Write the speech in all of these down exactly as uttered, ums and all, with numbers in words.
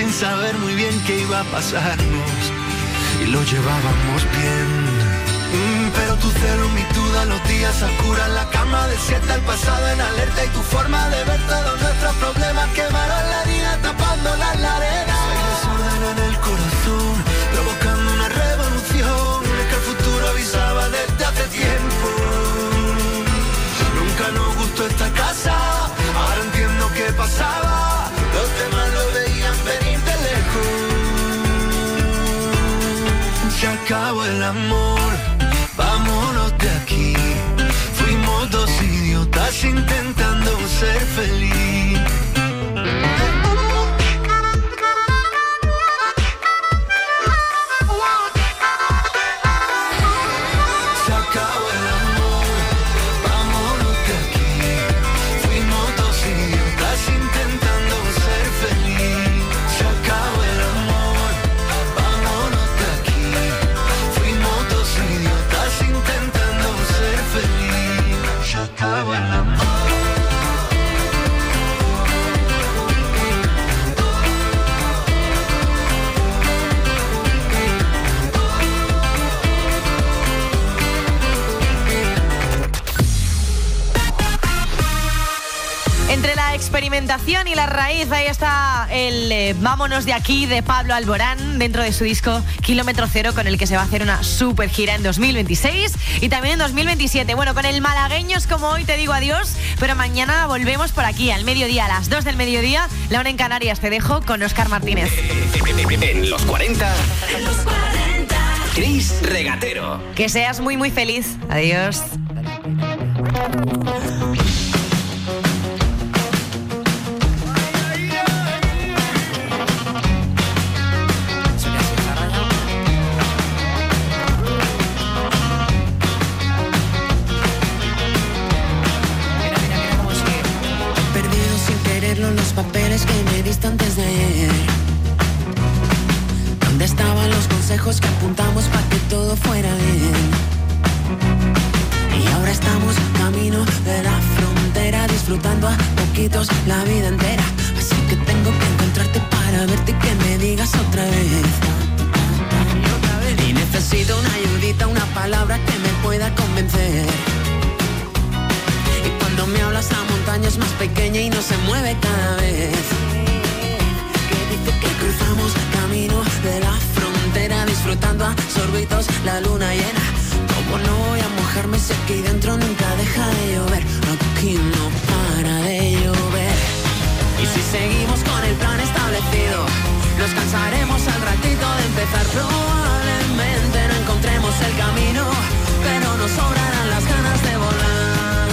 sin saber muy bien qué iba a pasarnos, y lo llevábamos bien. Mm, pero tu celo, mi duda, los días a oscuras, la cama desierta, el pasado en alerta, y tu forma de ver todos nuestros problemas quemaron la herida, tapándola en la arena. Hay desorden en el corazón, provocando una revolución, es que el futuro avisaba desde hace tiempo. Nunca nos gustó esta casa, ahora entiendo qué pasaba, los demás lo veían venir de lejos. Se acabó el amor, vámonos de aquí. Fuimos dos idiotas intentando ser feliz. Se acabó el amor, vámonos de aquí. Fuimos dos idiotas intentando ser feliz. Se acabó el amor, vámonos de aquí. Fuimos dos idiotas intentando ser feliz. Se acabó el amor. Entre la experimentación y la raíz, ahí está el eh, Vámonos de aquí de Pablo Alborán, dentro de su disco Kilómetro Cero, con el que se va a hacer una super gira en dos mil veintiséis y también en dos mil veintisiete. Bueno, con el Malagueños como hoy te digo adiós, pero mañana volvemos por aquí al mediodía, a las dos del mediodía, la una en Canarias. Te dejo con Óscar Martínez. En los cuarenta, en los cuarenta, Chris Regatero. Que seas muy muy feliz. Adiós. Los papeles que me diste antes de ayer. ¿Dónde estaban los consejos que apuntamos para que todo fuera bien? Y ahora estamos camino de la frontera, disfrutando a poquitos la vida entera. Así que tengo que encontrarte para verte y que me digas otra vez. Y necesito una ayudita, una palabra que me pueda convencer. Cuando me hablas la montaña es más pequeña y no se mueve cada vez. Que dice que cruzamos camino de la frontera, disfrutando a sorbitos la luna llena. Como no voy a mojarme si aquí dentro nunca deja de llover? Aquí no para de llover. Y si seguimos con el plan establecido, nos cansaremos al ratito de empezar. Probablemente no encontremos el camino, pero nos sobrarán las ganas de volar.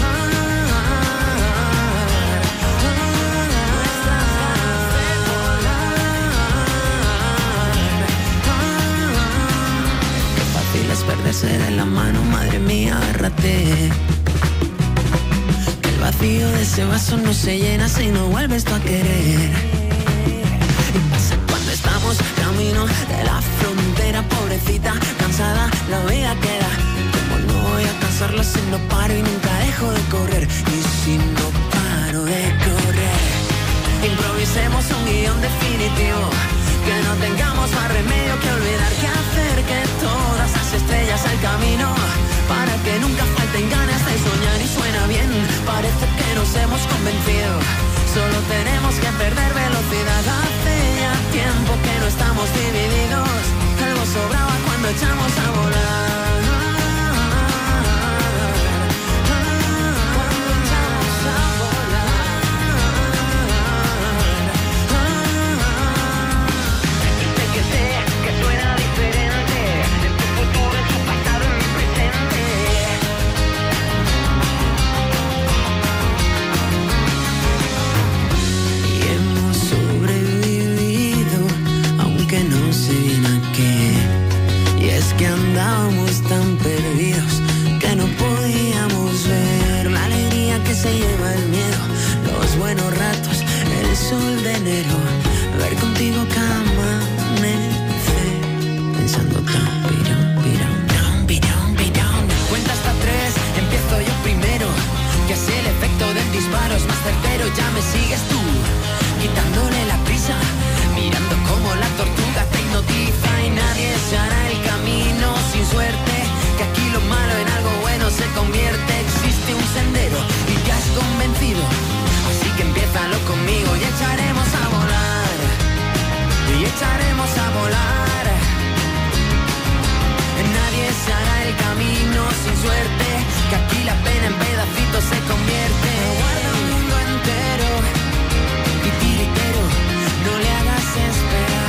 Es perderse de la mano, madre mía, agárrate. Que el vacío de ese vaso no se llena si no vuelves tú a querer. Y pasa cuando estamos camino de la frontera, pobrecita, cansada, la vida queda. Como no voy a cansarla si no paro y nunca dejo de correr. Y si no paro de correr, improvisemos un guión definitivo. Que no tengamos más remedio que olvidar que hacer que todas las estrellas al camino, para que nunca falten ganas de soñar. Y suena bien, parece que nos hemos convencido. Solo tenemos que perder velocidad. Hace ya tiempo que no estamos divididos. Algo sobraba cuando echamos a volar. Que andábamos tan perdidos que no podíamos ver la alegría que se lleva el miedo, los buenos ratos, el sol de enero, ver contigo cada amanecer, pensando tan pirón, pirón, pirón, pirón, pirón. Cuenta hasta tres, empiezo yo primero, que así el efecto del disparo es más certero. Ya me sigues tú, quitándole la prisa, mirando con sin suerte, que aquí la pena en pedacitos se convierte. Guarda un mundo entero y tiritero, no le hagas esperar.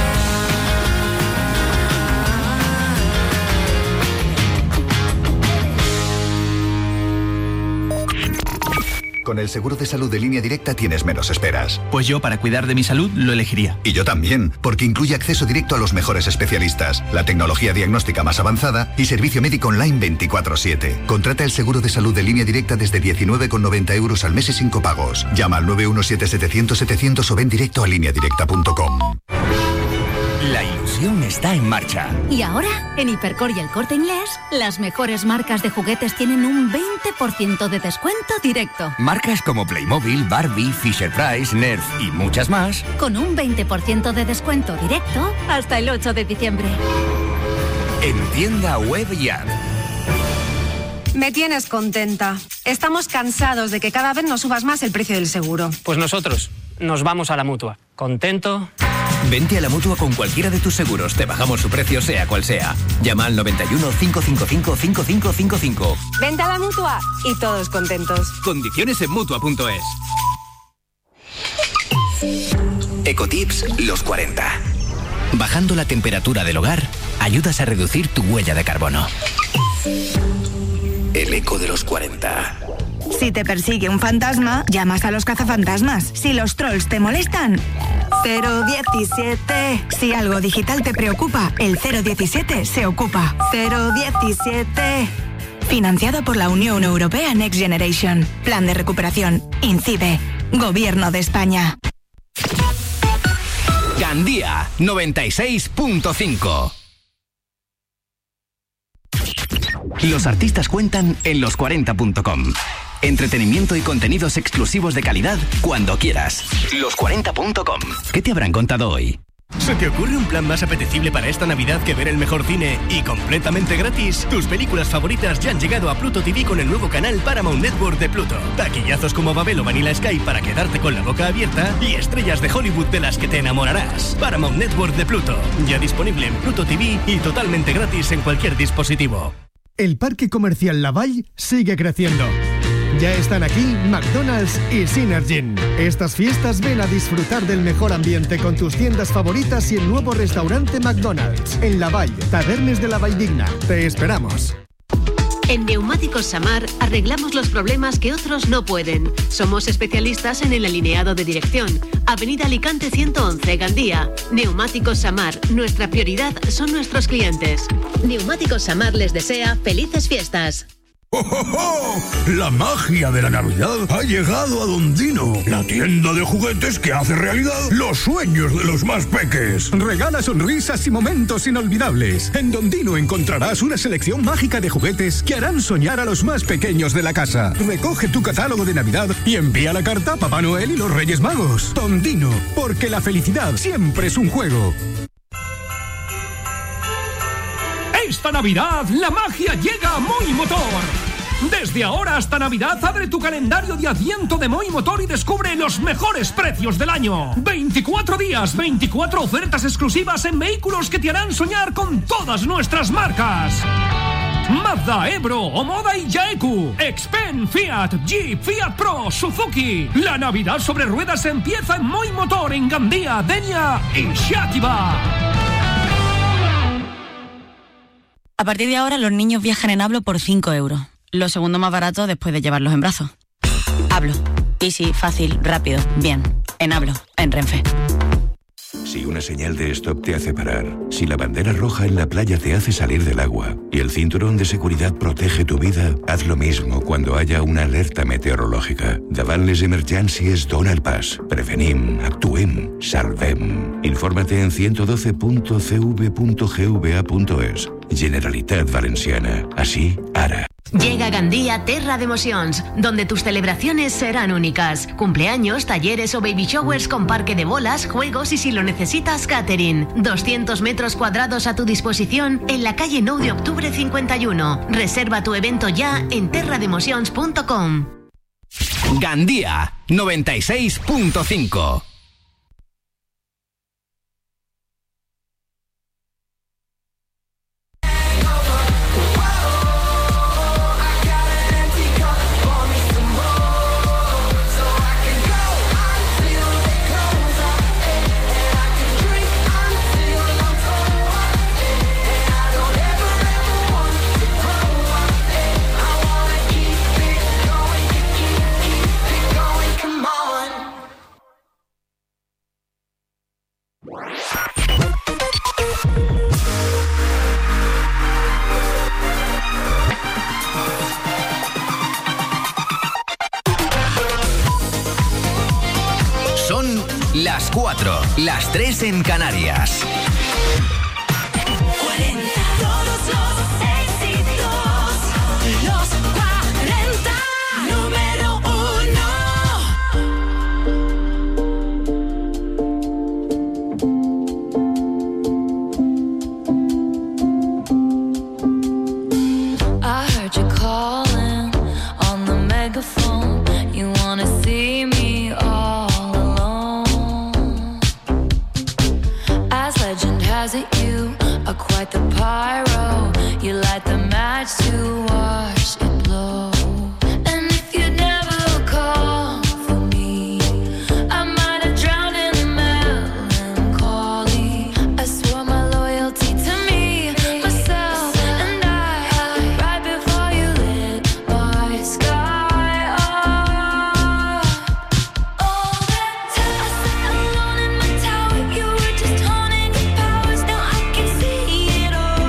Con el seguro de salud de Línea Directa tienes menos esperas. Pues yo, para cuidar de mi salud, lo elegiría. Y yo también, porque incluye acceso directo a los mejores especialistas, la tecnología diagnóstica más avanzada y servicio médico online veinticuatro siete. Contrata el seguro de salud de Línea Directa desde diecinueve con noventa euros al mes y sin copagos. Llama al nueve uno siete setecientos setecientos o ven directo a línea directa punto com. La ilusión está en marcha. Y ahora, en Hipercor y El Corte Inglés, las mejores marcas de juguetes tienen un veinte por ciento de descuento directo. Marcas como Playmobil, Barbie, Fisher-Price, Nerf y muchas más. Con un veinte por ciento de descuento directo hasta el ocho de diciembre. En tienda web y app. Me tienes contenta. Estamos cansados de que cada vez nos subas más el precio del seguro. Pues nosotros nos vamos a la Mutua. ¿Contento? Vente a la Mutua con cualquiera de tus seguros. Te bajamos su precio, sea cual sea. Llama al noventa y uno, cinco cinco cinco, cinco cinco cinco cinco. Vente a la Mutua y todos contentos. Condiciones en Mutua punto es. Ecotips los cuarenta. Bajando la temperatura del hogar, ayudas a reducir tu huella de carbono. El eco de los cuarenta. Si te persigue un fantasma, llamas a los cazafantasmas. Si los trolls te molestan, cero diecisiete. Si algo digital te preocupa, el cero diecisiete se ocupa. cero diecisiete. Financiado por la Unión Europea Next Generation. Plan de recuperación. INCIBE. Gobierno de España. Gandía noventa y seis punto cinco. Los artistas cuentan en los cuarenta punto com. Entretenimiento y contenidos exclusivos de calidad cuando quieras. los cuarenta punto com. ¿Qué te habrán contado hoy? ¿Se te ocurre un plan más apetecible para esta Navidad que ver el mejor cine y completamente gratis? Tus películas favoritas ya han llegado a Pluto T V con el nuevo canal Paramount Network de Pluto. Taquillazos como Babel o Vanilla Sky para quedarte con la boca abierta y estrellas de Hollywood de las que te enamorarás. Paramount Network de Pluto, ya disponible en Pluto T V y totalmente gratis en cualquier dispositivo. El Parque Comercial Lavalle sigue creciendo. Ya están aquí McDonald's y Synergin. Estas fiestas ven a disfrutar del mejor ambiente con tus tiendas favoritas y el nuevo restaurante McDonald's. En Lavalle, Tabernes de la Valldigna. Te esperamos. En Neumáticos Samar arreglamos los problemas que otros no pueden. Somos especialistas en el alineado de dirección. Avenida Alicante ciento once, Gandía. Neumáticos Samar, nuestra prioridad son nuestros clientes. Neumáticos Samar les desea felices fiestas. ¡Oh, oh, oh! La magia de la Navidad ha llegado a Don Dino, la tienda de juguetes que hace realidad los sueños de los más peques. Regala sonrisas y momentos inolvidables. En Don Dino encontrarás una selección mágica de juguetes que harán soñar a los más pequeños de la casa. Recoge tu catálogo de Navidad y envía la carta a Papá Noel y los Reyes Magos. Don Dino, porque la felicidad siempre es un juego. Esta Navidad, la magia llega a Moi Motor. Desde ahora hasta Navidad, abre tu calendario de Adviento de Moi Motor y descubre los mejores precios del año. veinticuatro días, veinticuatro ofertas exclusivas en vehículos que te harán soñar con todas nuestras marcas. Mazda, Ebro, Omoda y Yaeku. Xpen, Fiat, Jeep, Fiat Pro, Suzuki. La Navidad sobre ruedas empieza en Moi Motor en Gandía, Denia y Xàtiva. A partir de ahora los niños viajan en Hablo por cinco euros. Lo segundo más barato después de llevarlos en brazos. Hablo. Easy, fácil, rápido, bien. En Hablo, en Renfe. Si una señal de stop te hace parar, si la bandera roja en la playa te hace salir del agua y el cinturón de seguridad protege tu vida, haz lo mismo cuando haya una alerta meteorològica. Davant les emergències, dona el pas. Prevenim, actuem, salvem. Infórmate en ciento doce punto c v punto g v a punto es. Generalitat Valenciana. Así, ara. Llega Gandía Terra de Emocions, donde tus celebraciones serán únicas. Cumpleaños, talleres o baby showers con parque de bolas, juegos y si lo necesitas, catering. doscientos metros cuadrados a tu disposición en la calle nueve de octubre cincuenta y uno. Reserva tu evento ya en terra de emocions punto com. Gandía noventa y seis punto cinco. Son las cuatro, las tres en Canarias. Todos los éxitos, los cuarenta, número uno. I heard you calling on the megaphone. You wanna see me all alone. As legend has it, you are quite the pyro. You light the match to watch it blow. And if you never call for me, I might have drowned in melancholy. I swore my loyalty to me, myself, and I, right before you lit my sky up. All that time I sat alone in my tower, you were just haunting your powers. Now I can see it all.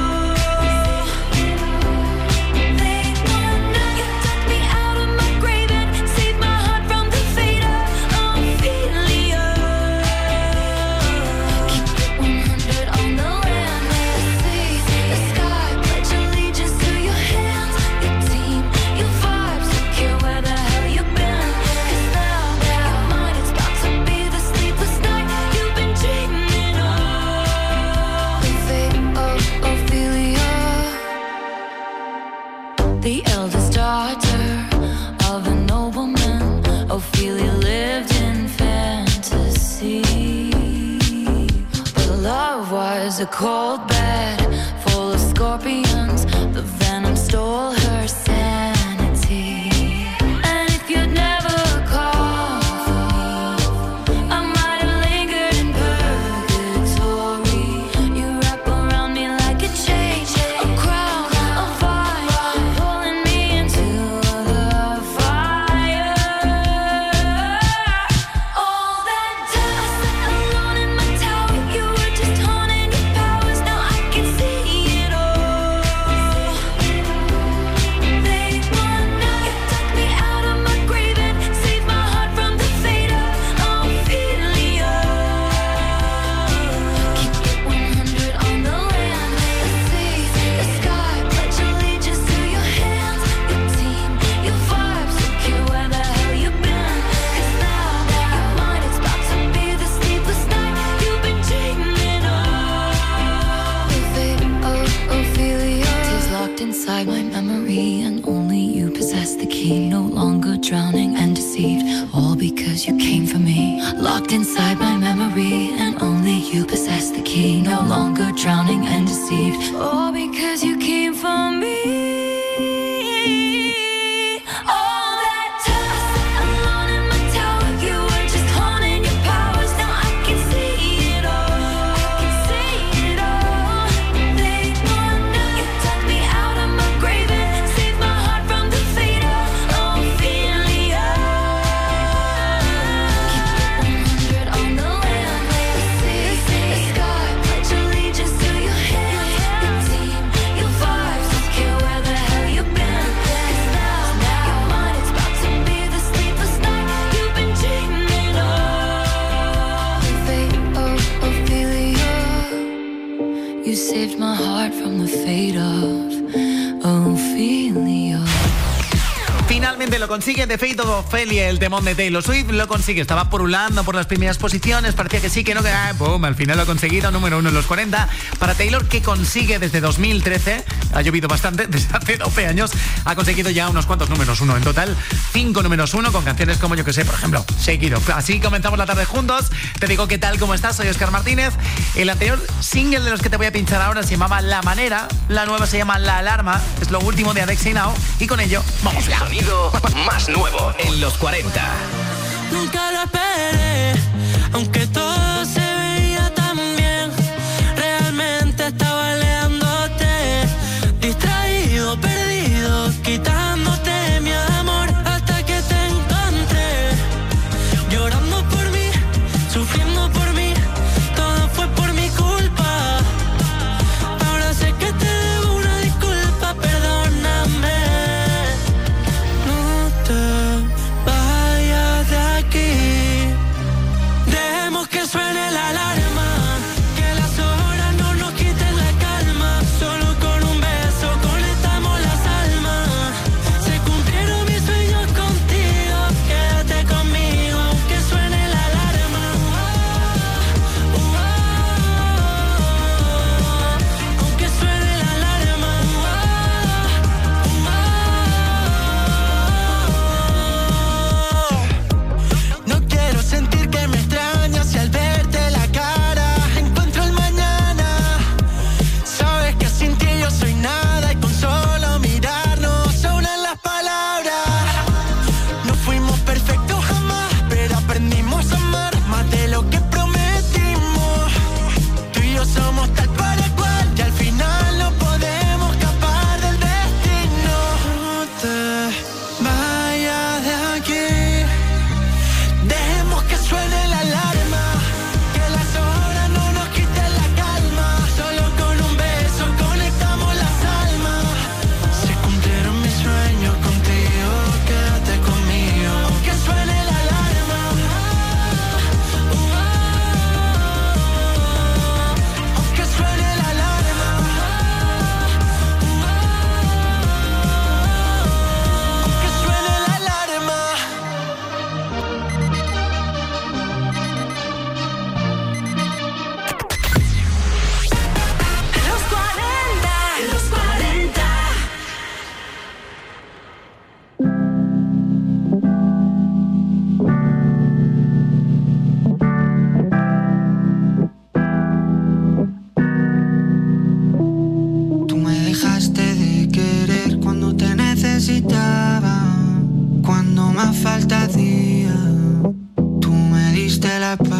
The eldest daughter of a nobleman, Ophelia lived in fantasy. But love was a cold bed full of scorpions. The venom stole her sanity. And if you'd never called for me, I might have lingered in purgatory. You wrap around me like a chain, a crown, a fire, pulling me into the fire. All that time I sat alone in my tower, you were just haunting your powers. Now I can see it all. Late one night, you took me out of my grave and saved my heart from the fate of Ophelia. Keep it one hundred on the land, the sea, the sky. Pledge allegiance to your hands, your team, your vibes. Don't care where the hell you've been. 'Cause now you're mine, it's about to be the sleepless night you've been dreaming of. The fate of Ophelia is locked inside my memory, and only you possess the key. No longer drowning and deceived, all because you came for me. Locked inside my memory, and only you possess the key. No longer drowning and deceived, all because you came for me. All that time I sat alone in my tower, you were just haunting your powers. Now I can see it all. I can see it all. Late one night, you took me out of my grave and saved my heart from the fate of Ophelia. Keep it one hundred on the land, the sea, the sky. Pledge allegiance to your hands, your team, your vibes. Don't care where the hell you've been. 'Cause now, now you're mine. It's about to be the sleepless night you've been dreaming of. The fate of Ophelia. You saved my heart from the fate of Ophelia. Finalmente lo consigue, The Fate of Ophelia, el temón de Taylor Swift, lo consigue. Estaba purulando por las primeras posiciones, parecía que sí, que no, que ah, boom, al final lo ha conseguido, número uno en los cuarenta. Para Taylor, que consigue desde dos mil trece, ha llovido bastante, desde hace doce años, ha conseguido ya unos cuantos números uno. En total, cinco números uno, con canciones como, yo que sé, por ejemplo, Shake It Off. Así comenzamos la tarde juntos. Te digo qué tal, cómo estás, soy Óscar Martínez. El anterior single de los que te voy a pinchar ahora se llamaba La Manera, la nueva se llama La Alarma, es lo último de Adexi Now, y con ello, vamos ya. Sonido más nuevo en los cuarenta. Nunca lo esperé, aunque todo se veía tan bien. Realmente estaba aleándote, distraído, perdido, quitándote mi amor, hasta que te encontré. Llorando por mí, sufriendo por mí, todo fue falta hacía, tú me diste la espalda.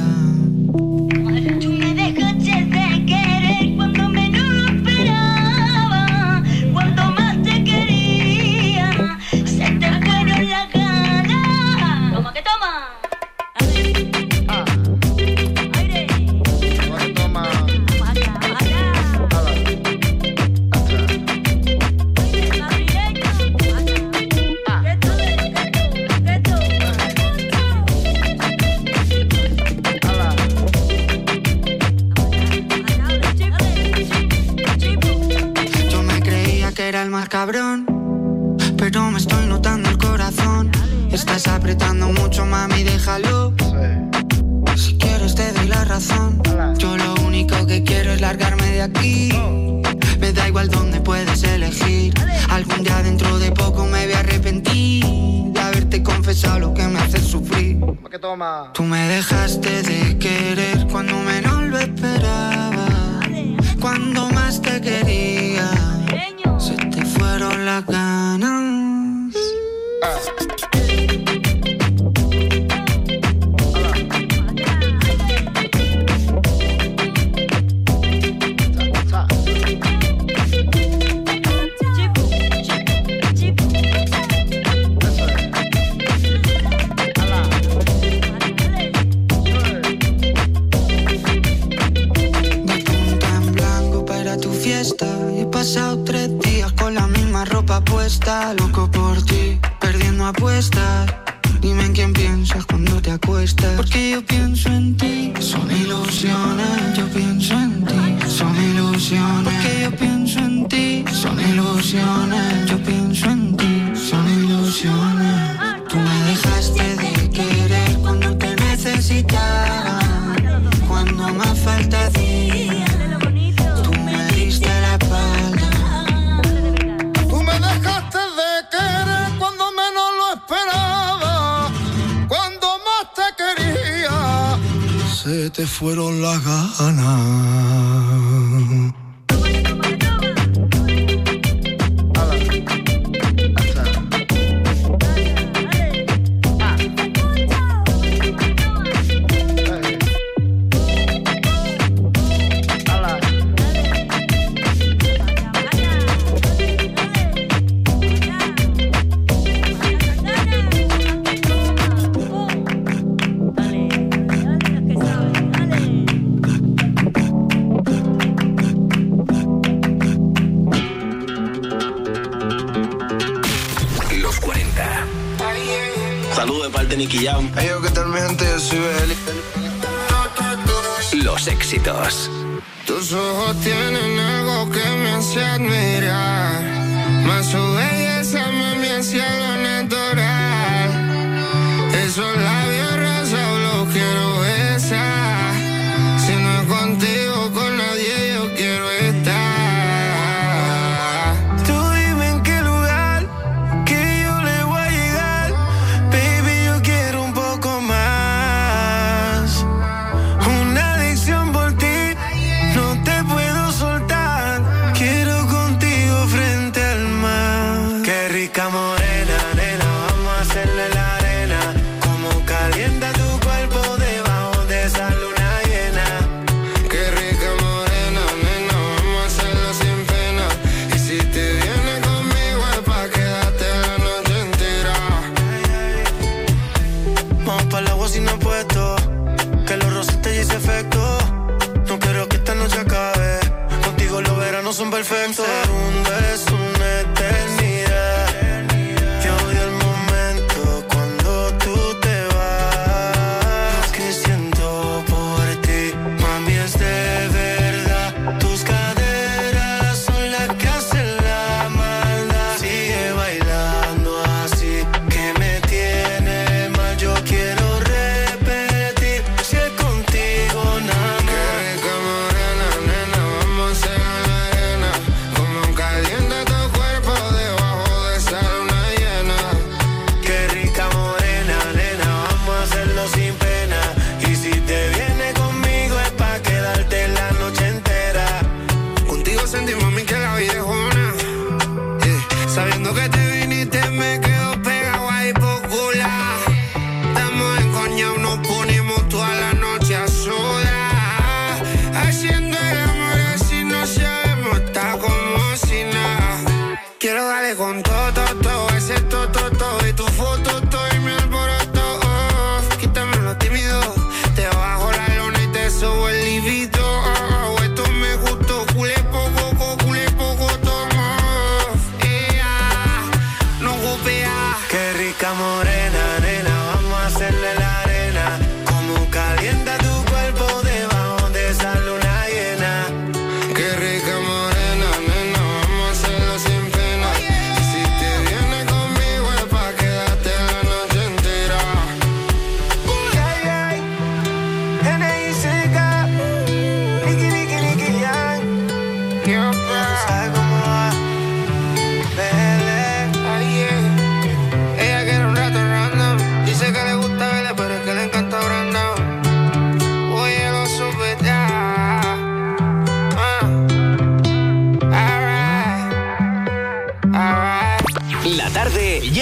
Tú me dejaste de querer cuando menos lo esperaba. Cuando más te quería, se te fueron las ganas. Toma que toma. Ah. Aire. Toma, toma. Yo me creía que era el más cabrón, pero me estoy notando el corazón. Estás apretando mucho, mami, déjalo. Si quieres te doy la razón. Yo lo único que quiero es largarme de aquí. Me da igual dónde puedes elegir. Algún día dentro de poco me voy a arrepentir de haberte confesado lo que me hace sufrir. ¿Qué toma? Tú me dejaste de querer cuando menos lo esperaba. Cuando más te quería, se te fueron las ganas. Y he pasado tres días con la misma ropa puesta. Loco por ti, perdiendo apuestas. Dime en quién piensas cuando te acuestas. Porque yo pienso en ti. Son ilusiones, yo pienso en ti. Son ilusiones. Porque yo pienso en ti. Son ilusiones, yo pienso en ti. Son ilusiones. Tú me dejaste de querer cuando te necesitaba. Cuando más falta hacía, tú me diste la espalda. Tú me dejaste de querer cuando menos lo esperaba. Cuando más te quería, se te fueron las ganas. Saludos de parte de Nicky Jam. Hey, yo, ¿qué tal, mi gente? Yo soy Beli. Los éxitos. Tus ojos tienen algo que me hace admirar. Más su belleza me hace algo natural. Esos labios rosados los quiero besar. Si no es contigo, con nadie yo quiero estar. Tú dime en qué lugar que yo le voy a llegar. Baby, yo quiero un poco más. Una adicción por ti, no te puedo soltar. Quiero contigo frente al mar. Qué rica morena, nena, vamos a hacerle la arena. Como calienta tu cuerpo debajo de esa luna llena. Qué rica morena, nena, vamos a hacerlo sin pena. Y si te vienes conmigo es pa' quedarte la noche entera. Vamos para el agua sin apuesto, que los rosas te hice efecto. No quiero que esta noche acabe, contigo los veranos son perfectos. Un segundo es una eternidad. Yo odio el momento cuando tú te vas. Lo que siento por ti, mami, es de verdad. Tus caderas son las que hacen la maldad. Sigue bailando así, que me tiene mal. Yo quiero repetir, si es contigo nada más. Qué rica morena, nena, vamos a hacer la arena. Como calienta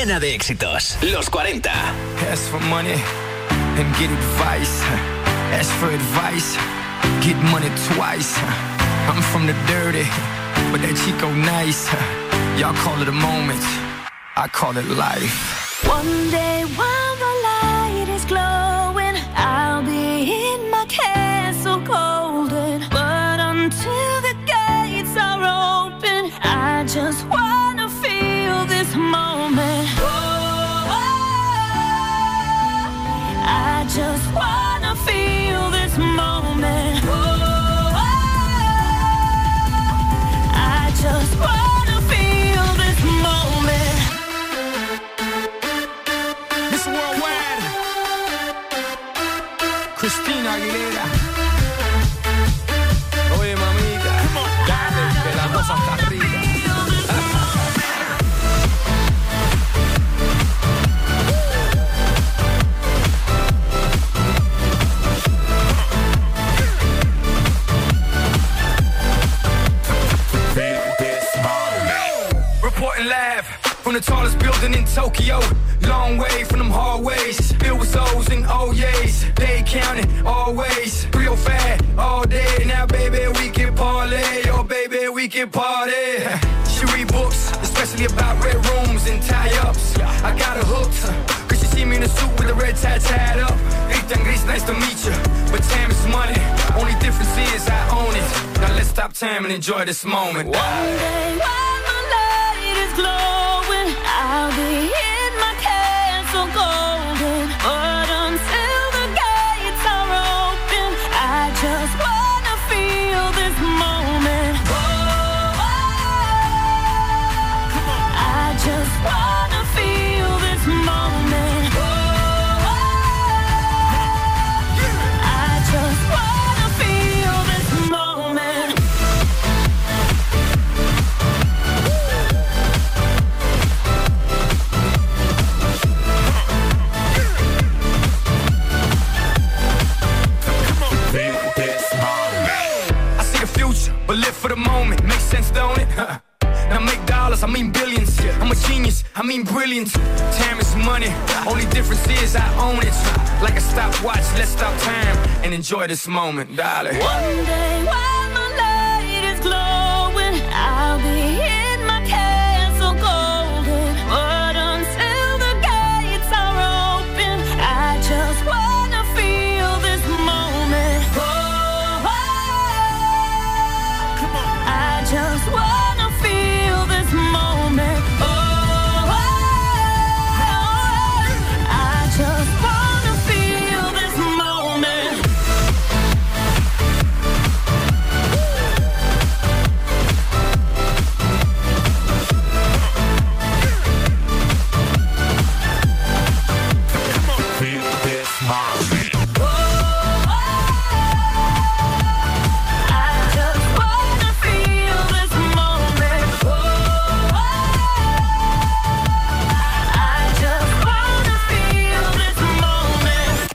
llena de éxitos. Los cuarenta. Ask for money and get advice. Ask for advice, get money twice. I'm from the dirty, but that Chico nice. Y'all call it a moment, I call it life. One day while the light is glowing, I'll be in my castle golden. But until the gates are open, I just wanna feel this moment. Oh, I just wanna feel this moment. Oh, I just wanna feel this moment. Miss Worldwide, Christina Aguilera. Oye, mamita, dale, que la cosa está rica. Reporting live from the tallest building in Tokyo. Long way from them hallways, filled with O's and O's. They counting always, real fat all day. Now baby we can parlay, oh baby we can party. She read books, especially about red rooms and tie-ups. I got her hooked, cause she see me in a suit with a red tie tied up. Ethan Gris, nice to meet you, but time is money. Only difference is I own it. Now let's stop time and enjoy this moment. One day while the light is glowing, I'll be in my castle golden. But until the gates are open, I just wanna feel this moment. Oh, I just wanna feel this moment. Oh, I just wanna feel this moment. I see the future, but live for the moment. Makes sense, don't it? Now make dollars, I mean billions. I'm a genius, I mean brilliant. Time is money, only difference is I own it. Like a stopwatch, let's stop time and enjoy this moment, darling. One day while the light is glowing, I'll be in my castle golden. But until the gates are open, I just wanna feel this moment. Oh, I just wanna feel this moment. Oh, I just wanna feel this moment. Feel this moment. I just wanna feel this moment. Oh, I just wanna feel this moment.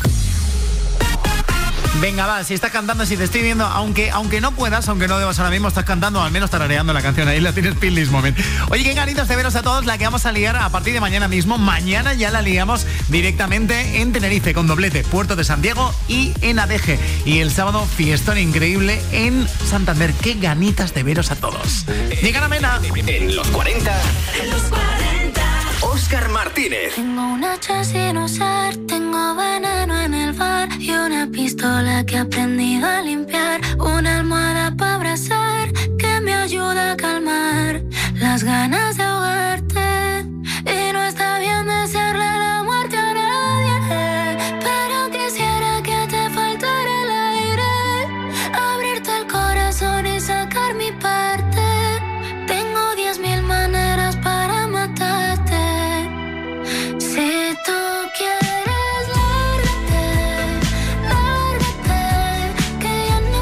Venga, va, si estás cantando, si te estoy viendo, aunque, aunque no puedas, aunque no debas ahora mismo, estás cantando, al menos tarareando la canción, ahí la tienes Feel This Moment. Oye, qué ganitas de veros a todos, la que vamos a liar a partir de mañana mismo. Mañana ya la liamos directamente en Tenerife, con doblete, Puerto de San Diego y en Adeje. Y el sábado, fiestón increíble en Santander. Qué ganitas de veros a todos. Llega la Mena. En los cuarenta, En los cuarenta. Óscar Martínez. Tengo un hacha sin usar, tengo veneno en el bar y una pistola que he aprendido a limpiar, una almohada para abrazar que me ayuda a calmar las ganas de ahogarte. Y no está bien desearle la muerte a nadie, pero quisiera que te faltara el aire, abrirte el corazón y sacar mi parte. Tengo diez mil maneras para matarte. Si tú quieres, lárgate, lárgate, que ya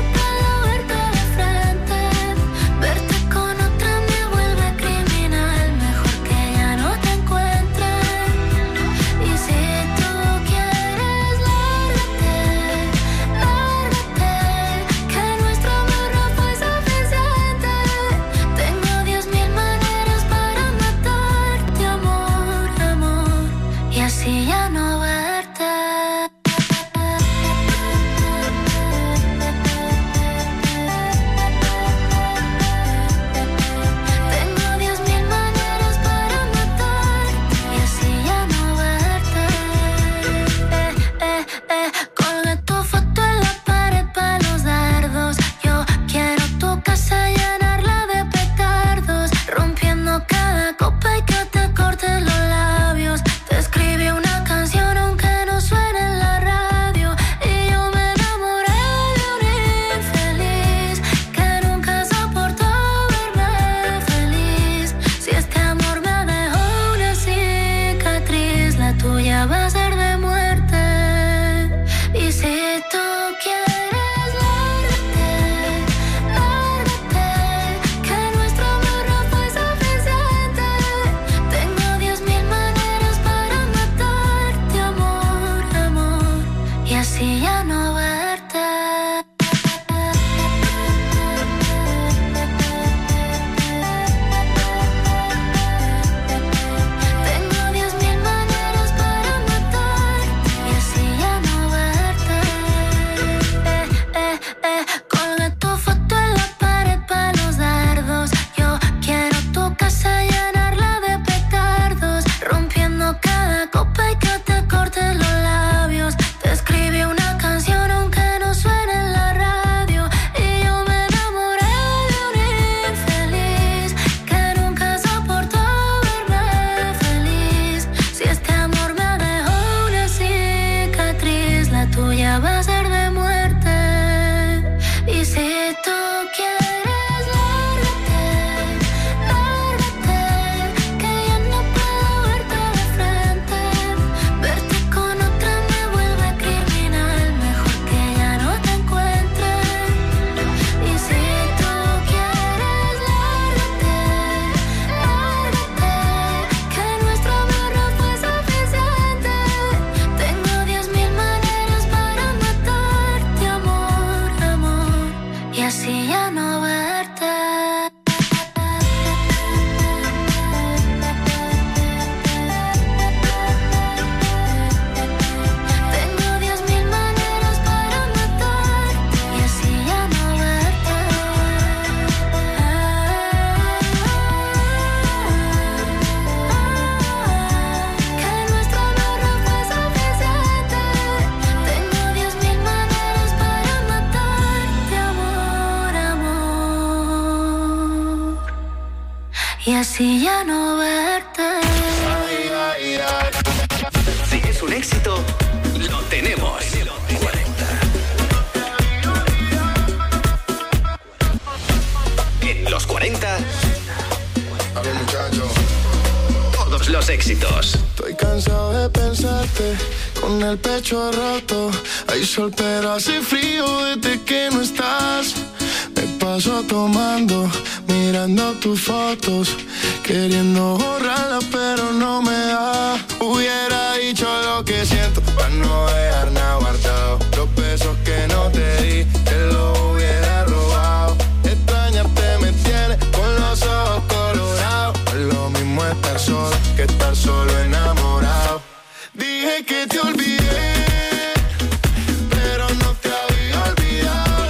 y así ya no verte. Tengo diez mil maneras para matar y así ya no verte. Que nuestro amor no fue suficiente. Tengo diez mil maneras para matarte, amor, amor, y así ya no verte. Si es un éxito, lo tenemos. cuarenta. En los cuarenta, todos los éxitos. Estoy cansado de pensarte con el pecho roto. Hay sol pero hace frío desde que no estás. Me paso tomando, mirando tus fotos, queriendo borrarlas pero no me da. Hubiera dicho lo que siento para no dejar nada guardado. Los besos que no te di, te los hubiera robado. Extrañarte me tiene con los ojos colorados. Es lo mismo estar solo que estar solo enamorado. Dije que te olvidé, pero no te había olvidado.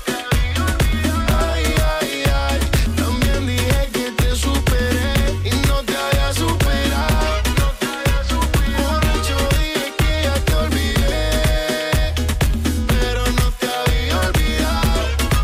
Ay, ay, ay. También dije que te superé y no te había superado. Borracho dije que ya te olvidé, pero no te había olvidado.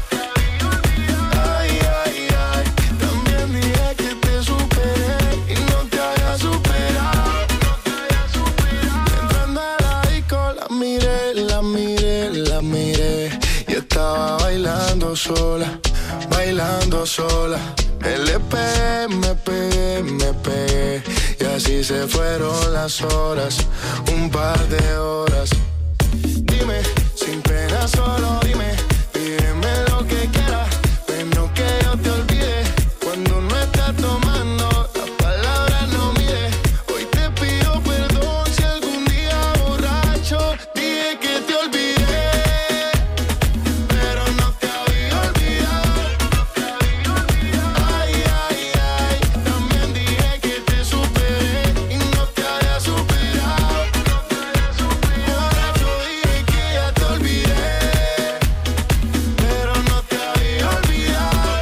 Ay, ay, ay. También dije que te superé y no te había superado. Entrando a la disco la miré, la miré, la miré y estaba bailando sola, bailando sola. Le pegué, me pegué, me pegué y así se fueron las horas, un par de horas. Dime, sin pena solo dime, pídeme lo que quieras, menos que yo te olvide. Cuando no estás tomando, las palabras no mide. Hoy te pido perdón si algún día borracho dije que te olvidé, pero no te había olvidado. Ay, ay, ay. También dije que te superé y no te había superado. Borracho dije que ya te olvidé, pero no te había olvidado.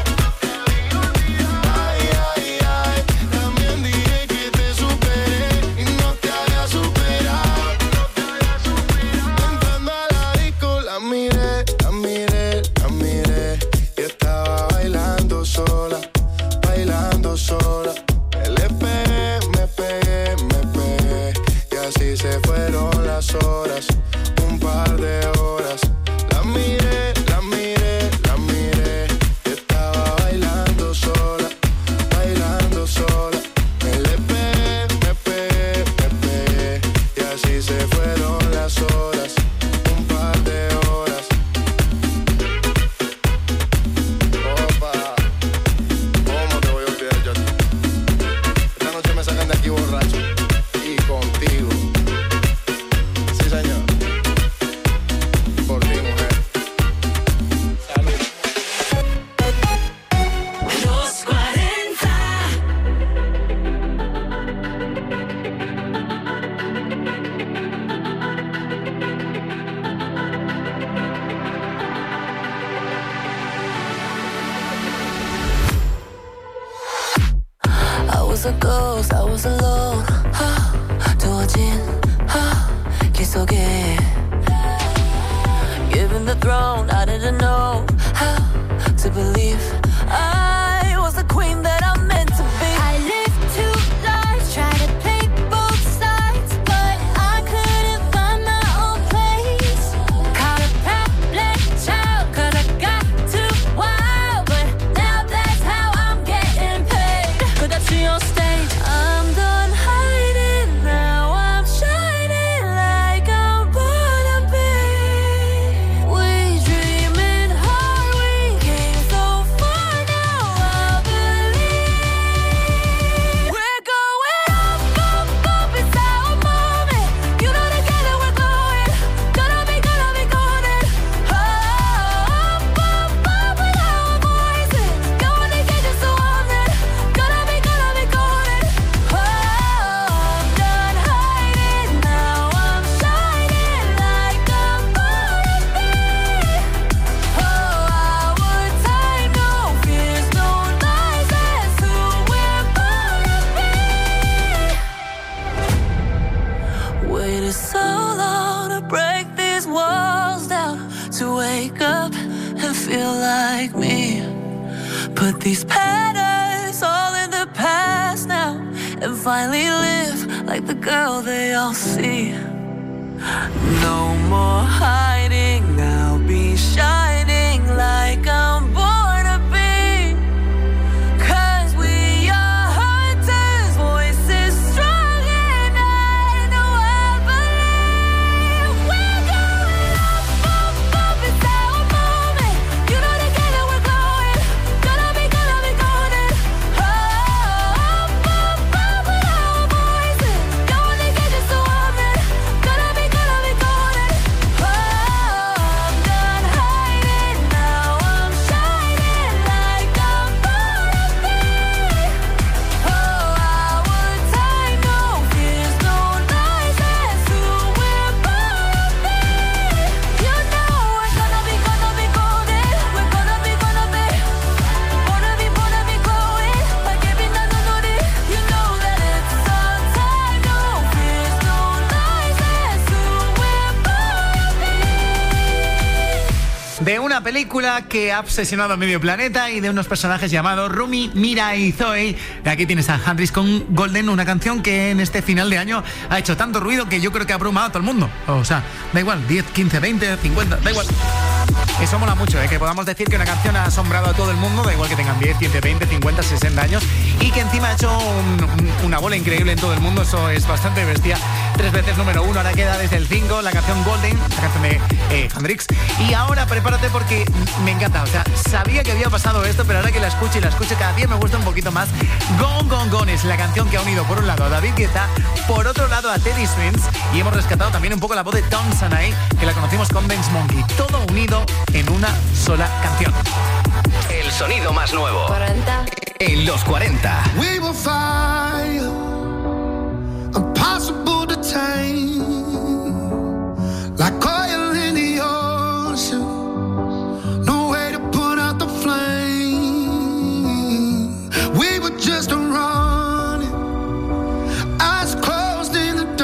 Ay, ay, ay. También dije que te superé y no te había superado. Entrando a la disco la miré, la miré, la miré y estaba bailando sola, bailando sola. Le pegué, me pegué, me pegué y así se fueron las horas, un par de horas. La miré, la miré, la miré y estaba bailando sola, bailando sola. Le pegué, me pegué, me pegué y así se fueron las horas, un par de horas. Opa, ¿cómo te voy a olvidar yo? Esta noche me sacan de aquí borracho y contigo. Sí, señor. Por ti, mujer. Salud. Los cuarenta. I was a ghost, I was alone. 하, 두어진 하, 길 속에. Given the throne, I didn't know how to believe I was the queen that I'm meant to be. I lived two lives, tried to play both sides, but I couldn't find my own place. Caught a problem child, 'cause I got too wild, but now that's how I'm getting paid. Could I see on stage? I'm done hiding, now I'm shining like I'm born to be. We dreaming hard. like me. Put these patterns all in the past now and finally live like the girl they all see. No more hiding, I'll be shining like I'm born to be. 'Cause we are hunters, voices strong and I know I believe. We're going up, up, up, it's our moment. You know together we're going, gonna be, gonna be golden. Up, up, up with our voices. Don't think it's just a woman, gonna be, gonna be golden. Oh, I'm done hiding, now I'm shining like I'm born to be. Oh, our time, no fears, no lies, that's who we're born to be. You know we're gonna be, gonna be golden. We're gonna be, gonna be, gonna be, gonna be glowing like every night on it. You know that it's our time, no fears, no lies, that's who we're born to be. De una película que ha obsesionado a medio planeta y de unos personajes llamados Rumi, Mira y Zoe. Aquí tienes a Henrys con Golden, una canción que en este final de año ha hecho tanto ruido que yo creo que ha abrumado a todo el mundo. O sea, da igual, diez, quince, veinte, cincuenta, da igual. Eso mola mucho, ¿eh? Que podamos decir que una canción ha asombrado a todo el mundo, da igual que tengan diez, quince, veinte, cincuenta, sesenta años, y que encima ha hecho un- un- una bola increíble en todo el mundo. Eso es bastante bestia. Tres veces número uno, ahora queda desde el cinco la canción Golden, la canción de eh, Hendrix. Y ahora prepárate porque me encanta, o sea, sabía que había pasado esto, pero ahora que la escucho y la escucho cada día me gusta un poquito más. Gone, Gone, Gone es la canción que ha unido por un lado a David Guetta, por otro lado a Teddy Swims, y hemos rescatado también un poco la voz de Tom Sanai, que la conocimos con Dance Monkey. Todo unido en una sola canción. El sonido más nuevo. En los cuarenta. We will fire, impossible to tame, like oil in the ocean, no way to put out the flame. We were just running, eyes closed in the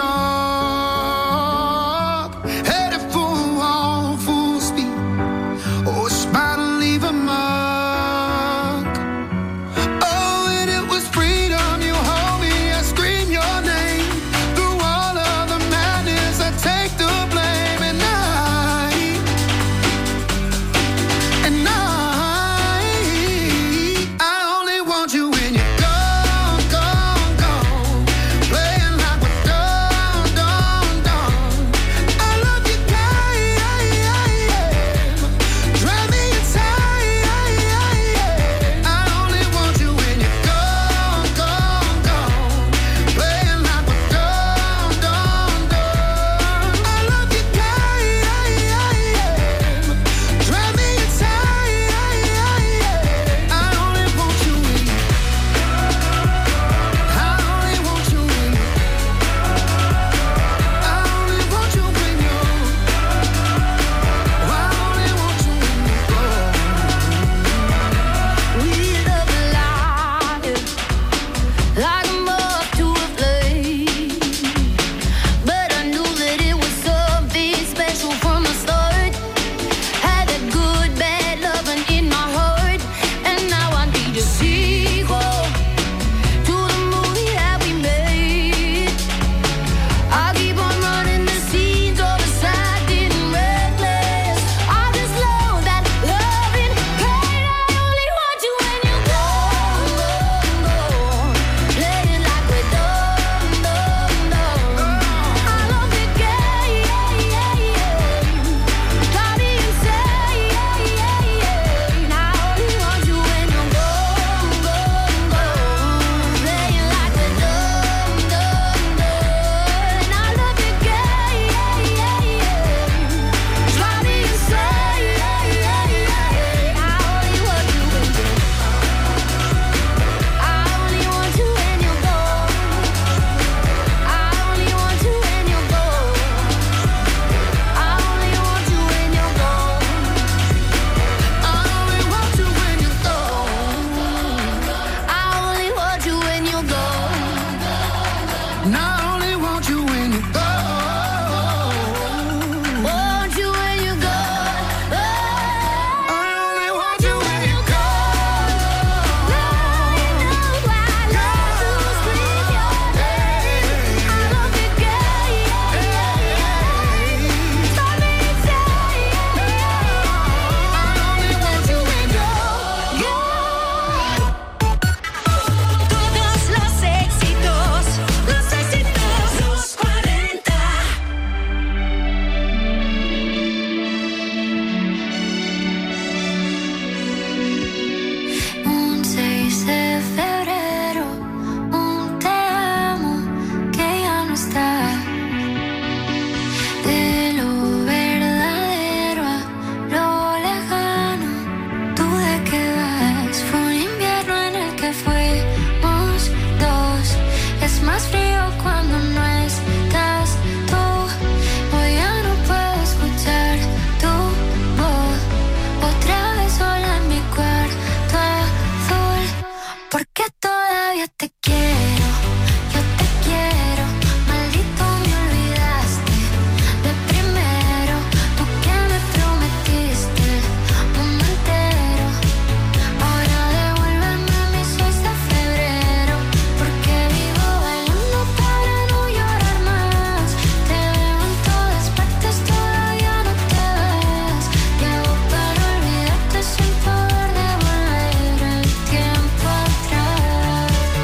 dark, headed for a wall full speed, oh, a smile to leave a mark. Oh, and it was te quiero, yo te quiero. Maldito me olvidaste de primero. Tú que me prometiste el mundo entero. Ahora devuélveme mis seis de febrero. Porque vivo bailando para no llorar más. Te veo en todas partes, todavía no te ves. Llevo para olvidarte sin poder devolver el tiempo atrás.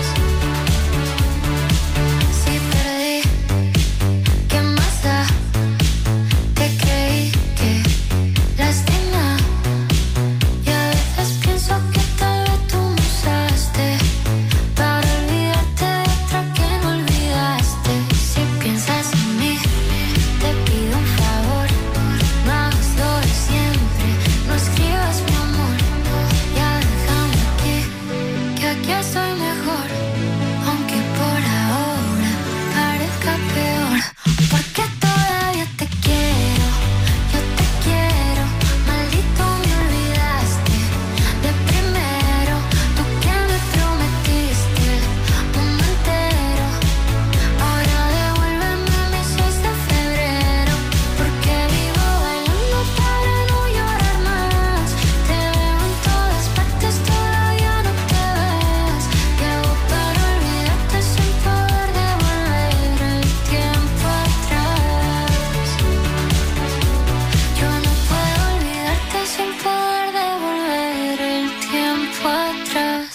Si perdí, ¿qué más da? Te creí que lastima. Y a veces pienso que tal vez tú me usaste para olvidarte de otra que no olvidaste. Si piensas en mí, te pido un favor. No hagas lo de siempre, no escribas mi amor. Ya déjame aquí, que aquí estoy mejor. Aunque por ahora parezca peor. Porque todavía te quiero, yo te quiero. Maldito me olvidaste de primero. Tú que me prometiste el mundo entero. Ahora devuélveme mis seis de febrero. Porque vivo bailando para no llorar más. Te veo en todas partes, todavía no te ves. Llevo para olvidarte sin poder devolver el tiempo atrás. Yo no puedo olvidarte sin poder devolver el tiempo atrás.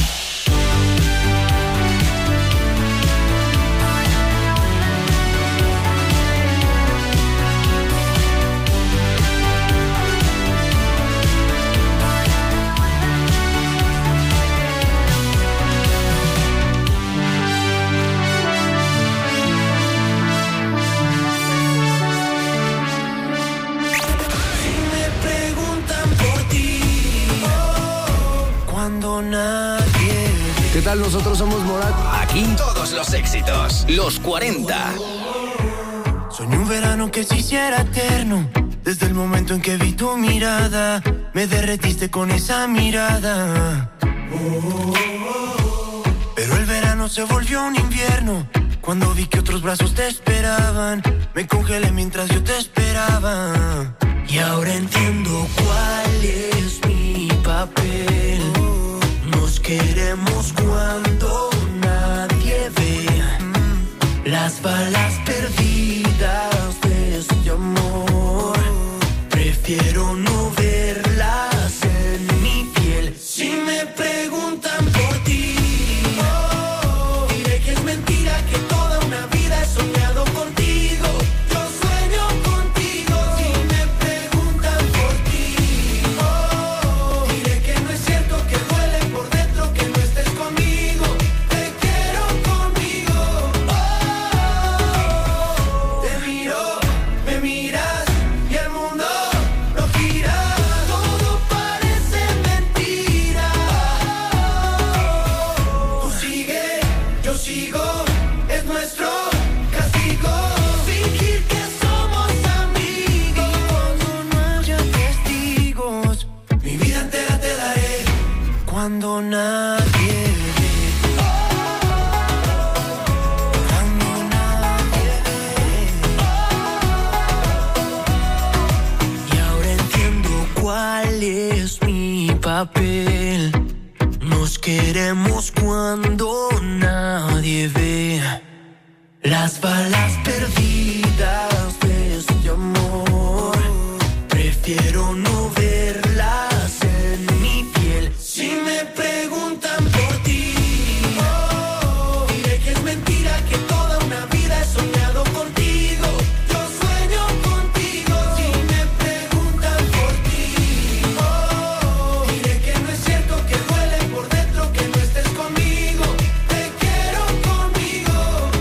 Me preguntan por ti, oh, cuando nadie ve. ¿Qué tal? Nosotros somos Morat. Aquí todos los éxitos, los cuarenta. Soñé un verano que se hiciera eterno. Desde el momento en que vi tu mirada, me derretiste con esa mirada. Oh, pero el verano se volvió un invierno. Cuando vi que otros brazos te esperaban, me congelé mientras yo te esperaba. Y ahora entiendo cuál es mi papel. Nos queremos cuando nadie ve. Las balas perdidas de este amor, prefiero no verlas en mi piel. Si me preguntan por ti, oh, diré que es mentira, que toda una vida he soñado contigo. Yo sueño contigo. Si me preguntan por ti, oh, diré que no es cierto, que duele por dentro que no estés conmigo. Te quiero conmigo. Oh, te miro, me miras y el mundo no gira. Todo parece mentira. Tú sigue, yo sigo, es nuestro castigo. Fingir que somos amigos cuando no haya testigos. Mi vida entera te daré cuando nadie ve. Cuando nadie ve. Y ahora entiendo cuál es mi papel. Nos queremos cuando nadie ve. Las balas perdidas de este amor, prefiero no verlas en mi piel. Si me preguntan por ti, oh, diré que es mentira, que toda una vida he soñado contigo. Yo sueño contigo. Si me preguntan por ti, oh, diré que no es cierto, que duele por dentro que no estés conmigo. Te quiero conmigo.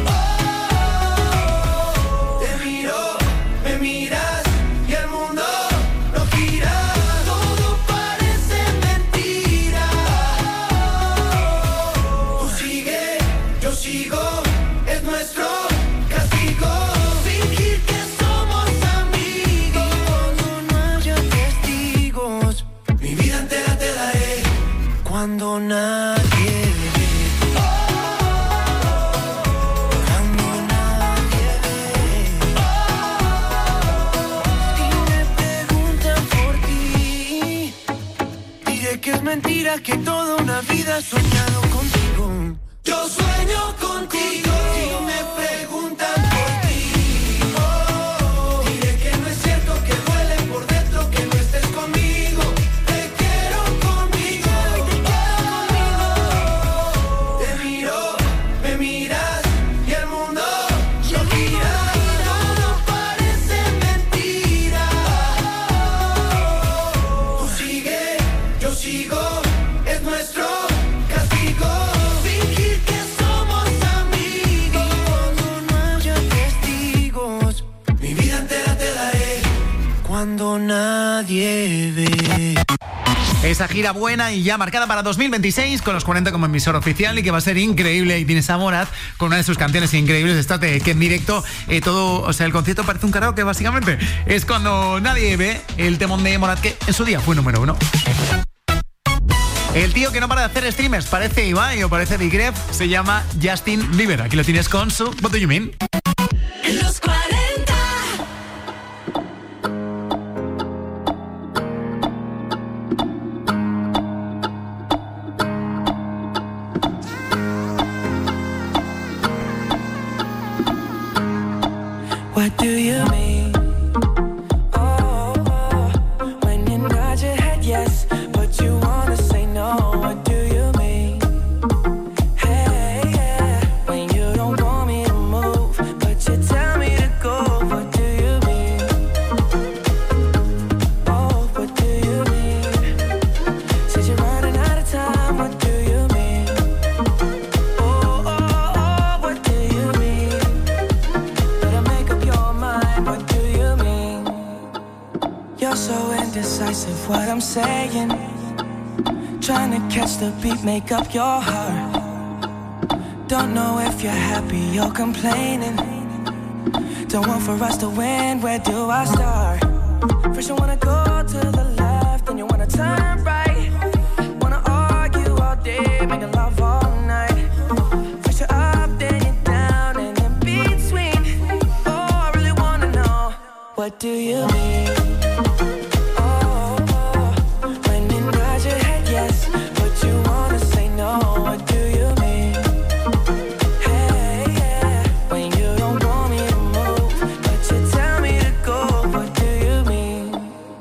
Oh, te miro, me miras y el mundo no gira. Todo parece mentira. Tú sigue, yo sigo, es nuestro castigo. Fingir que somos amigos cuando no haya testigos. Mi vida entera te daré cuando nadie ve. Oh, Dile que es mentira, que toda una vida he soñado contigo. Yo sueño contigo. Si me preguntan por ti, oh, dile que no es cierto, que duele por dentro, que no estés conmigo. Te quiero conmigo, te quiero conmigo. Te miro, me miras y el mundo yo gira. Todo parece mentira. Tú sigue, yo sigo, es nuestro castigo. Fingir que somos amigos cuando no haya testigos. Mi vida entera te daré cuando nadie ve. Esa gira buena y ya marcada para dos mil veintiséis con los cuarenta como emisor oficial y que va a ser increíble. Y tienes a Morat con una de sus canciones increíbles. Esta de que en directo eh, todo, o sea, el concierto parece un karaoke básicamente. Es cuando nadie ve el temón de Morat que en su día fue número uno. El tío que no para de hacer streamers, parece Ibai o parece Big Ref, se llama Justin Bieber. Aquí lo tienes con su What Do You Mean? Los cuarenta. What do you mean? Oh, oh, when you nod your head yes, but you wanna say no. What do you mean? Hey, yeah, when you don't want me to move, but you tell me to go. What do you mean? Oh, what do you mean? Said you're running out of time. What do you mean? Oh, oh, oh, what do you mean? Better make up your mind. What do you mean? You're so indecisive. What I'm saying, trying to catch the beat, make up your heart. Don't know if you're happy or complaining. Don't want for us to win. Where do I start? First you wanna go to the left, then you wanna turn right. Wanna argue all day, making love all night. First you're up, then you're down, and in between. Oh, I really wanna know, what do you mean? Oh, oh, when you nod your head yes, but you wanna say no. What do you mean? Hey, yeah, when you don't want me to move, but you tell me to go. What do you mean?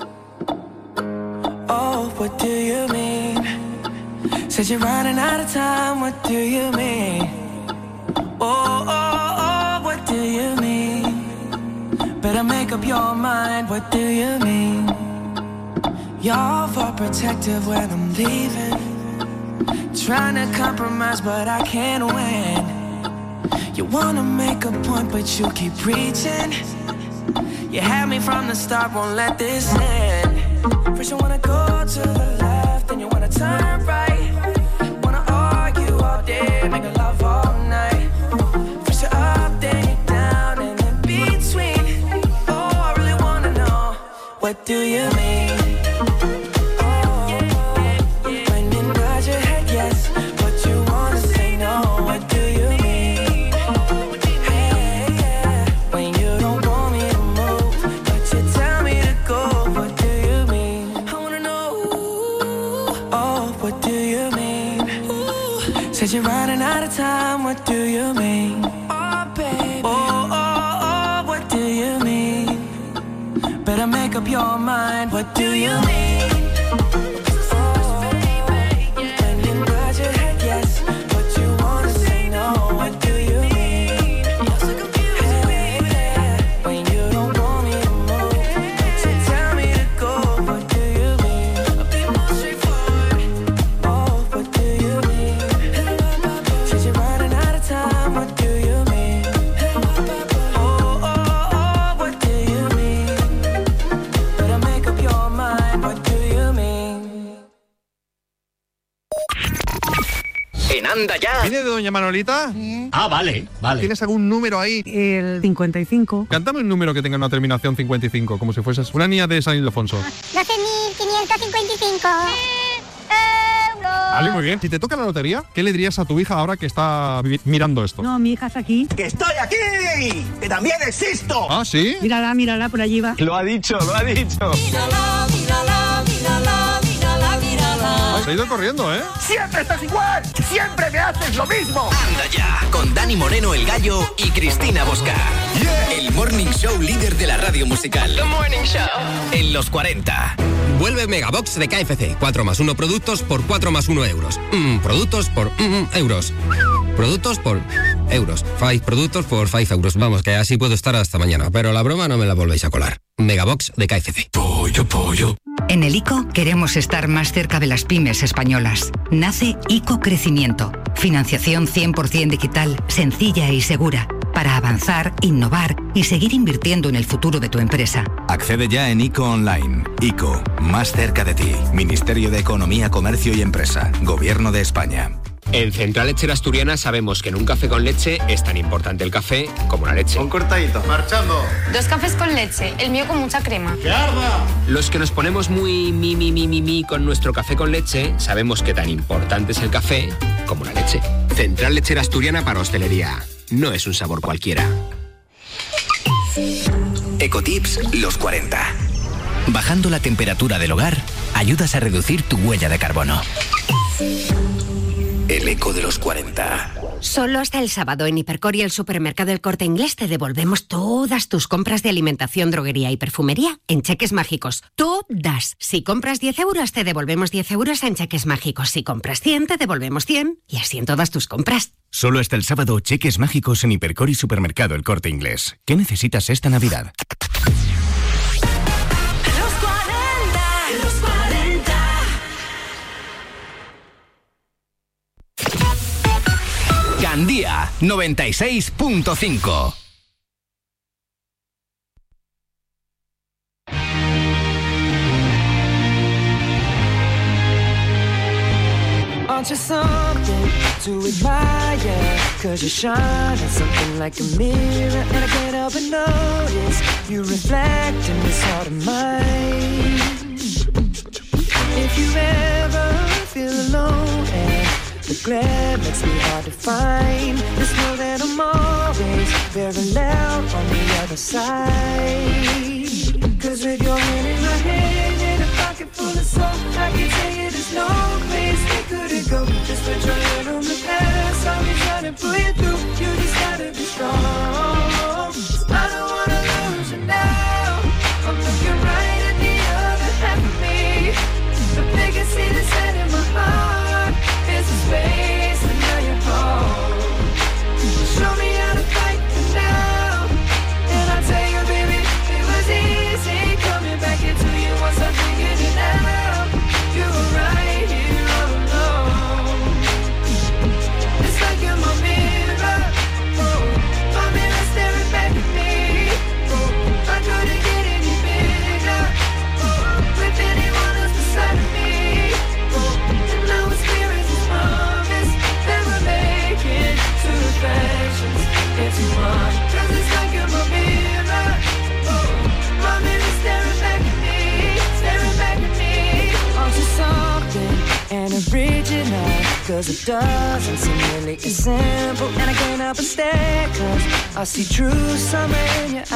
Oh, what do you mean? Said you're running out of time. What do you mean? Oh, oh, oh, what do you mean? Better make up your mind. What do you mean? You're overprotective when I'm leaving. Trying to compromise, but I can't win. You wanna make a point, but you keep preaching. You had me from the start, won't let this end. First you wanna go to the left, then you wanna turn right. Wanna argue all day, making love all night. First you're up, then you're down, and in between. Oh, I really wanna know, what do you mean? Oh, when you nod your head yes, but you wanna say no. What do you mean? Hey, yeah, when you don't want me to move, but you tell me to go. What do you mean? I wanna know. Oh, what do you mean? Said you're running out of time. What do you mean? Oh, baby. Oh, oh, oh, what do you mean? Better make up your mind. What do you mean? Oh, when you nod your head yes, but you wanna say no. What do you mean? Hey, yeah, when you don't want me to move, but you tell me to go. What do you mean? I'll be more straightforward. Oh, what do you mean? Said you're running out of time. What do you mean? Oh, oh, oh, what do you mean? Better make up your mind. What do you mean? En Anda Ya. ¿Viene de doña Manolita? Ah, vale, vale. ¿Tienes algún número ahí? El cincuenta y cinco. Cántame un número que tenga una terminación cincuenta y cinco, como si fueses una niña de San Ildefonso. doce mil quinientos cincuenta y cinco euros. Vale, muy bien. Si te toca la lotería, ¿qué le dirías a tu hija ahora que está vi- mirando esto? No, mi hija está aquí. ¡Que estoy aquí! ¡Que también existo! ¿Ah, sí? Mírala, mírala, por allí va. Lo ha dicho, lo ha dicho. Mírala, mírala, mírala, mírala, mírala. Se ha ido corriendo, ¿eh? ¡Siempre estás igual! ¡Siempre me haces lo mismo! Anda ya, con Dani Moreno el Gallo y Cristina Bosca. Yeah. El Morning Show líder de la radio musical. The Morning Show. En los cuarenta. Vuelve Megabox de K F C. cuatro más uno productos por cuatro más uno euros. Mm, productos por mm, euros. Productos por euros. Five productos por five euros. Vamos, que así puedo estar hasta mañana. Pero la broma no me la volvéis a colar. Megabox de K F C. Pollo, pollo. En el ICO queremos estar más cerca de las pymes españolas. Nace ICO Crecimiento. Financiación cien por ciento digital, sencilla y segura. Para avanzar, innovar y seguir invirtiendo en el futuro de tu empresa. Accede ya en ICO Online. ICO, más cerca de ti. Ministerio de Economía, Comercio y Empresa. Gobierno de España. En Central Lechera Asturiana sabemos que en un café con leche es tan importante el café como la leche. Un cortadito. Marchando. Dos cafés con leche, el mío con mucha crema. ¡Que arda! Los que nos ponemos muy mi, mi, mi, mi, mi con nuestro café con leche, sabemos que tan importante es el café como la leche. Central Lechera Asturiana para hostelería. No es un sabor cualquiera. Ecotips los cuarenta. Bajando la temperatura del hogar, ayudas a reducir tu huella de carbono. El eco de los cuarenta. Solo hasta el sábado en Hipercor y el supermercado El Corte Inglés te devolvemos todas tus compras de alimentación, droguería y perfumería en cheques mágicos. Todas. Si compras diez euros, te devolvemos diez euros en cheques mágicos. Si compras cien, te devolvemos cien. Y así en todas tus compras. Solo hasta el sábado, cheques mágicos en Hipercor y supermercado El Corte Inglés. ¿Qué necesitas esta Navidad? Gandía noventa y seis punto cinco. Aren't you something to admire? Cause you shine at something like a mirror, and I can't help but notice you reflect in this heart of mine. If you ever feel alone and the glare makes me hard to find, just know that I'm always parallel on the other side. Cause with your hand in my hand and a pocket full of soul, I can tell you there's no place we couldn't go. Just put your hand on the past, I'll be trying to pull you through. You just gotta be strong. I don't wanna lose you now. I'm looking right at the other half of me. The biggest see the set in my heart is a space, and now you're home. Show me how to fight for now, and I'll tell you, baby, it was easy coming back into you once I figured it out. You were right here all alone. It's like you're my mirror, oh, my mirror staring back at me. Oh, I couldn't get any bigger, oh, with anyone else beside of me. Oh, and now it's clear as this promise that we're making two reflections into one. Cause it's like you're my mirror, oh, my mirror staring back at me, staring back at me. Aren't you something and original? Cause it doesn't seem really as simple, and I can't help but stare, cause I see true summer in your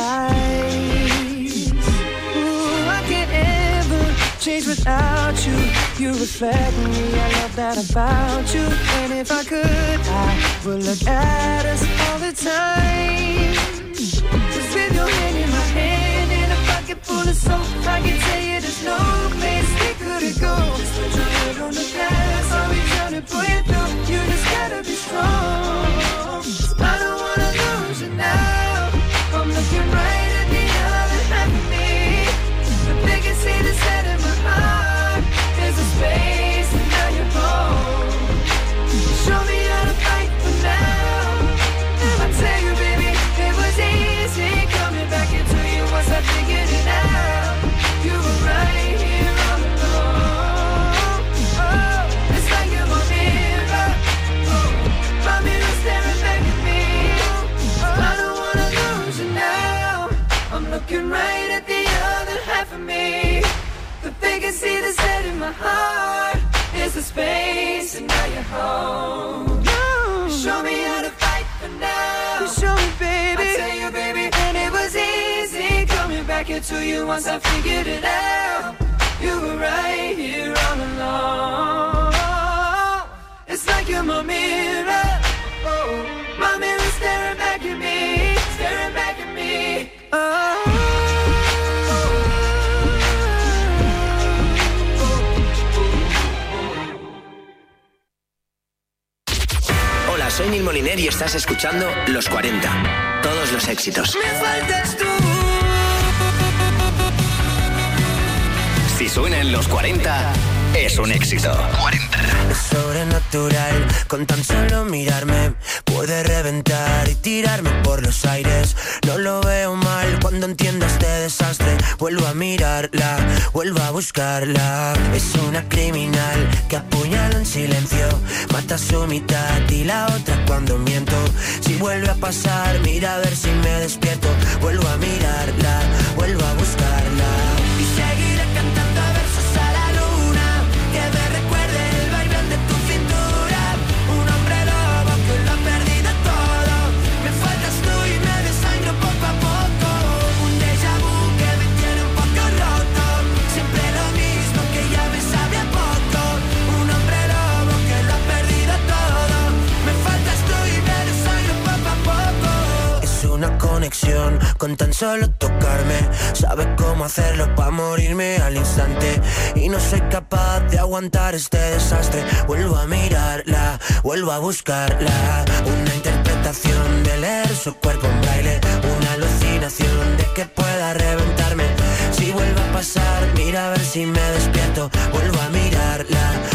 eyes. Ooh, I can't ever change without you. You reflect me, I love that about you. And if I could, I would look at us all the time. Just with your hand in my hand and a pocket full of soap, I can tell you there's no place we couldn't go. Just put your head on the past, I'll be trying to pull you through. You just gotta be strong. I don't wanna lose you now. I'm looking right at the other half of me. The biggest see the set in my heart is a space, and now you're home. Show me how to fight for now. I tell you, baby, it was easy coming back into you once I figured it out. You were right here all along. Oh, it's like you're my mirror, oh, my mirror staring back at me. Oh, I don't wanna lose you now. I'm looking right at the other half of me. The biggest see the set in my heart is the space, and now you're home. You show me how to fight for now. You show me, baby. I tell you, baby, and it was easy coming back into you once I figured it out. You were right here all along. soy Neil Moliner y estás escuchando Los cuarenta. Todos los éxitos. Me faltas tú. Si suena en los cuarenta, es un éxito. cuarenta. Es sobrenatural, con tan solo mirarme puede reventar y tirarme por los aires. No lo veo mal cuando entiendo este desastre. Vuelvo a mirarla, vuelvo a buscarla. Es una criminal que apuñala en silencio, mata a su mitad y la otra cuando miento. Si vuelve a pasar, mira a ver si me despierto. Vuelvo a mirarla, vuelvo a buscarla. Y seguiré cantando versos a la luna, que me recuerde el vaivén de tu cintura. Un hombre lobo que lo ha perdido todo. Me faltas tú y me desangro poco a poco. Un déjà vu que me tiene un poco roto. Siempre lo mismo que ya me sabe a poco. Un hombre lobo que lo ha perdido todo. Me faltas tú y me desangro poco a poco. Es una conexión con tan solo tocarme. Sabe cómo hacerlo para morirme al instante. Y no soy capaz de aguantar este desastre. Vuelvo a mirarla, vuelvo a buscarla. Una interpretación de leer su cuerpo en braille. Una alucinación de que pueda reventarme. Si vuelve a pasar, mira a ver si me despierto. Vuelvo a mirarla,